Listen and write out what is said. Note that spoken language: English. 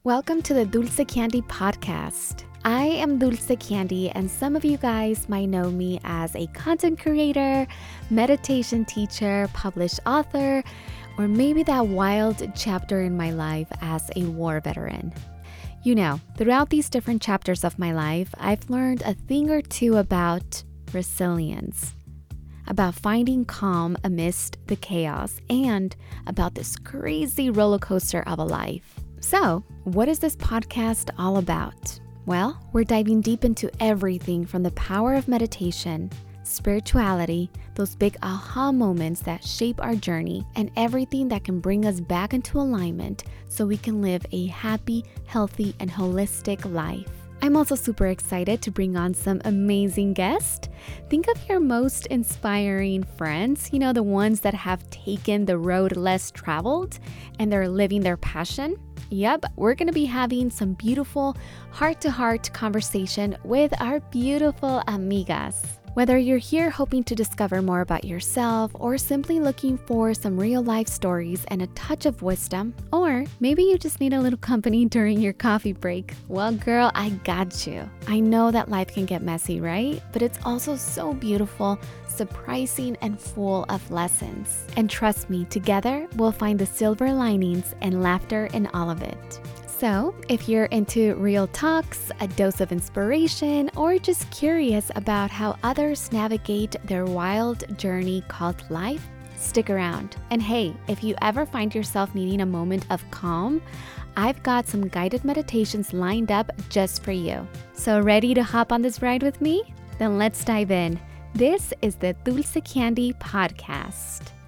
Welcome to the Dulce Candy podcast. I am Dulce Candy, and some of you guys might know me as a content creator, meditation teacher, published author, or maybe that wild chapter in my life as a war veteran. You know, throughout these different chapters of my life, I've learned a thing or two about resilience, about finding calm amidst the chaos, and about this crazy roller coaster of a life. So, what is this podcast all about? Well, we're diving deep into everything from the power of meditation, spirituality, those big aha moments that shape our journey, and everything that can bring us back into alignment so we can live a happy, healthy, and holistic life. I'm also super excited to bring on some amazing guests. Think of your most inspiring friends, the ones that have taken the road less traveled and they're living their passion. Yep, we're going to be having some beautiful heart-to-heart conversation with our beautiful amigas. Whether you're here hoping to discover more about yourself or simply looking for some real-life stories and a touch of wisdom, or maybe you just need a little company during your coffee break, well, girl, I got you. I know that life can get messy, right? But it's also so beautiful, surprising, and full of lessons. And trust me, together, we'll find the silver linings and laughter in all of it. So, if you're into real talks, a dose of inspiration, or just curious about how others navigate their wild journey called life, stick around. And hey, if you ever find yourself needing a moment of calm, I've got some guided meditations lined up just for you. So ready to hop on this ride with me? Then let's dive in. This is the Dulce Candy podcast.